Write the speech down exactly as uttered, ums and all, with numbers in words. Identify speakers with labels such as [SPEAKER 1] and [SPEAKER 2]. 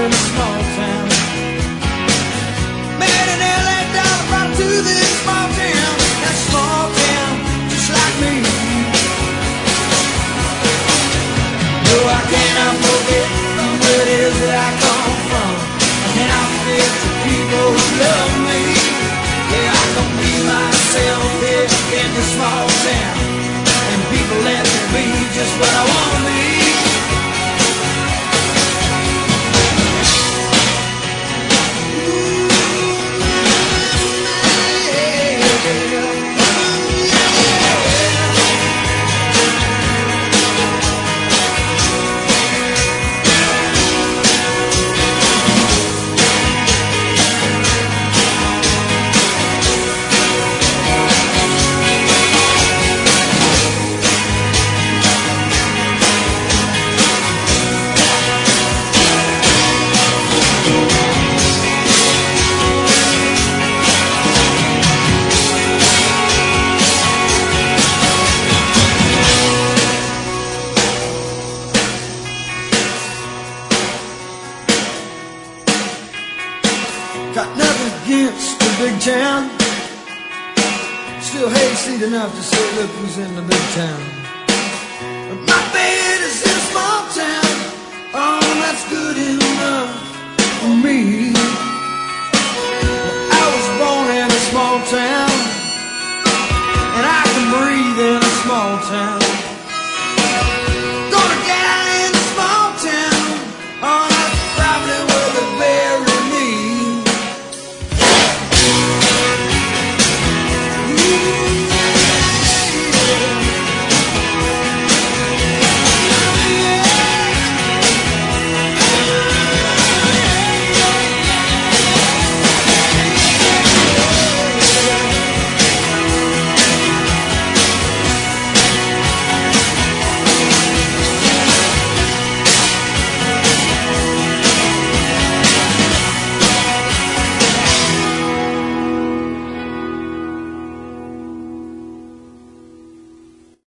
[SPEAKER 1] in a small town. Made an L A dollar brought to this small town. That small town, just like me. No, I cannot forget where it is that I come from. I cannot forget the people who love me. Yeah, I can be myself here in this small town, and people let me be just what I want to be. Got nothing against the big town. Still hayseed enough to say, look who's in the big town.